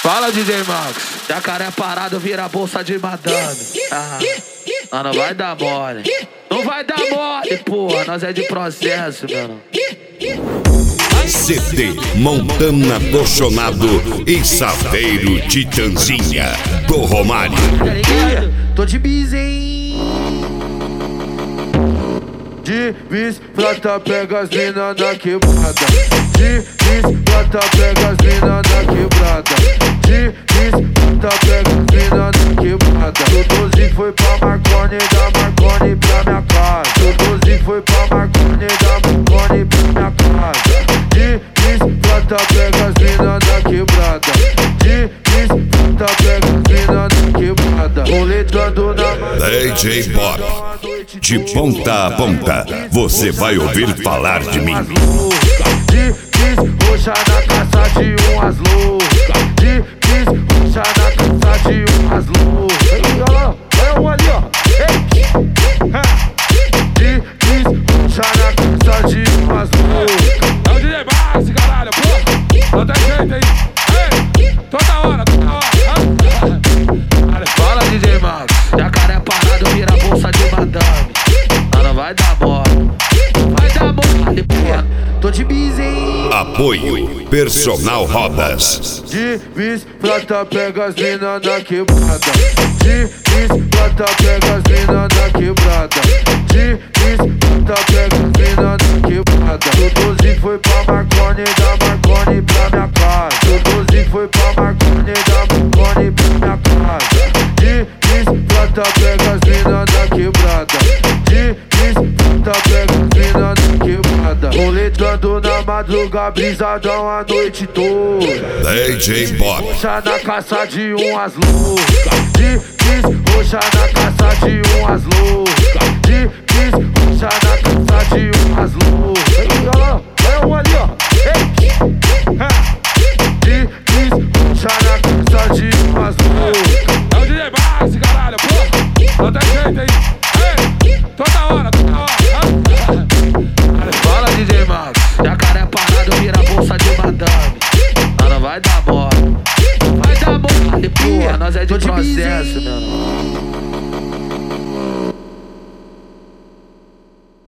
Fala, DJ Max. Jacaré parado vira bolsa de madame. Não vai dar mole. Não vai dar mole, porra. Nós é de processo, mano. CD Montana do Chonado e Saveiro Titanzinha do Romário. Tô de bis, hein? De bis, prata, pega as mina na quebrada. De bis, prata, pega as mina na quebrada. De bis, prata, pega as mina na quebrada. O 12 foi pra Marconi, da Marconi pra minha casa. O 12 foi pra Marconi, da Marconi pra minha casa. De bis, prata, pega as mina na quebrada. De bis, prata, pega as mina na quebrada. Roletando na DJ Bob, de ponta a ponta, você vai ouvir falar de mim. De bis, roxa na caça de umas loucas. De bis, roxa na caça de umas loucas. Olha um ali, ó. De bis, roxa na caça de umas loucas. É o DJ Max, caralho, pô. Não tem jeito aí. Toda hora, toda hora. Fala, DJ Max. Jacaré parado vira bolsa de madame. Não vai dar mole. Vai dar mole, porra. Tô de bis, hein? Apoio Personal Rodas. De bis, prata, pega as mina na quebrada. De bis, prata, pega as mina na quebrada. De bis, prata, pega as mina na quebrada. O 12 foi pra Marconi, da Marconi pra minha casa. O 12 foi pra Marconi, da Marconi pra minha casa. De bis, prata, pega as mina na quebrada. De bis, prata, pega as mina na quebrada. Roletando na madruga, brisadão a noite toda. DJ Bob, Roxa na caça de umas loucas. De bis, roxa na caça de umas loucas. De bis, roxa na caça de umas loucas. Olha um ali, ó. De bis, roxa na caça de umas loucas. É o DJ Max, caralho, pô. Não tem jeito aí. Toda hora, toda hora. Fala, DJ Max. Jacaré parado vira bolsa de madame. Não vai dar mole. Vai dar mole, porra. Nós é de processo, mano.